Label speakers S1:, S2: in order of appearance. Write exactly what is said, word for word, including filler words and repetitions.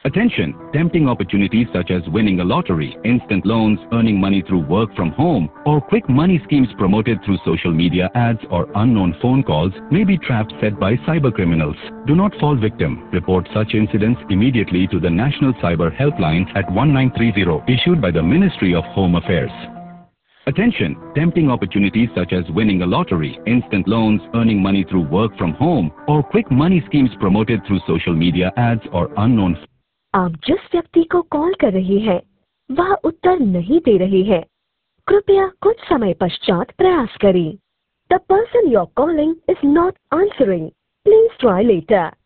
S1: Attention! Tempting opportunities such as winning a lottery, instant loans, earning money through work from home, or quick money schemes promoted through social media ads or unknown phone calls may be traps set by cyber criminals. Do not fall victim. Report such incidents immediately to the National Cyber Helpline at one nine three zero, issued by the Ministry of Home Affairs. Attention! Tempting opportunities such as winning a lottery, instant loans, earning money through work from home, or quick money schemes promoted through social media ads or unknown.
S2: आप जिस व्यक्ति को call कर रही हैं, वह उत्तर नहीं दे रही है। कृपया कुछ समय पश्चात प्रयास करें। The person you're calling is not answering. Please try later.